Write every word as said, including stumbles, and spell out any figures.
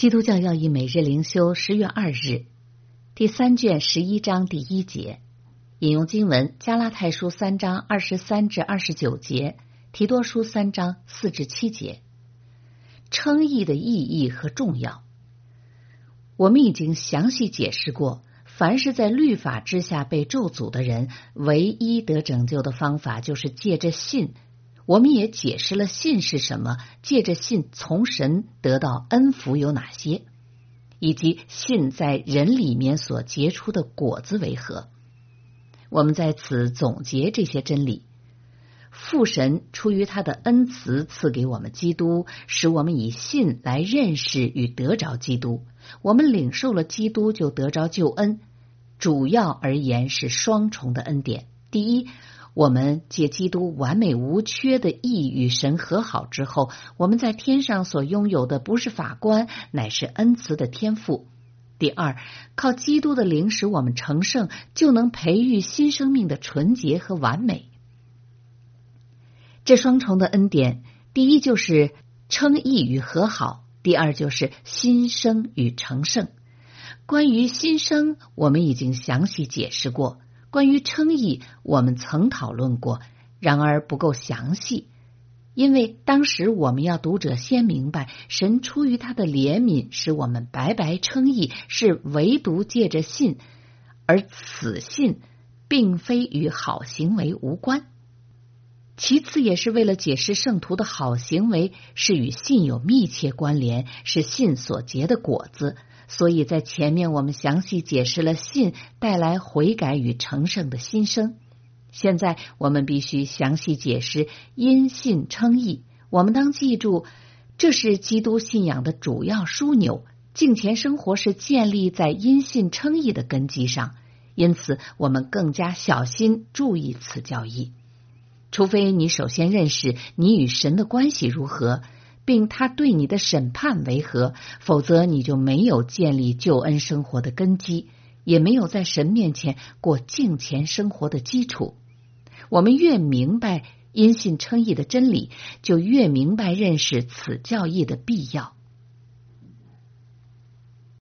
基督教要义每日灵修十月二日，第三卷十一章第一节，引用经文加拉太书三章二十三至二十九节，提多书三章四至七节。称义的意义和重要，我们已经详细解释过，凡是在律法之下被咒诅的人，唯一得拯救的方法就是借着信。我们也解释了信是什么，借着信从神得到恩福有哪些，以及信在人里面所结出的果子为何。我们在此总结这些真理。父神出于他的恩慈赐给我们基督，使我们以信来认识与得着基督。我们领受了基督就得着救恩，主要而言是双重的恩典。第一，我们借基督完美无缺的义与神和好之后，我们在天上所拥有的不是法官，乃是恩慈的天赋。第二，靠基督的灵使我们成圣，就能培育新生命的纯洁和完美。这双重的恩典，第一就是称义与和好，第二就是新生与成圣。关于新生，我们已经详细解释过。关于称义，我们曾讨论过，然而不够详细，因为当时我们要读者先明白，神出于他的怜悯，使我们白白称义，是唯独借着信，而此信并非与好行为无关。其次，也是为了解释圣徒的好行为是与信有密切关联，是信所结的果子。所以在前面我们详细解释了信带来悔改与成圣的新生。现在我们必须详细解释因信称义。我们当记住，这是基督信仰的主要枢纽，敬虔生活是建立在因信称义的根基上，因此我们更加小心注意此教义。除非你首先认识你与神的关系如何，并他对你的审判为何，否则你就没有建立救恩生活的根基，也没有在神面前过敬虔生活的基础。我们越明白因信称义的真理，就越明白认识此教义的必要。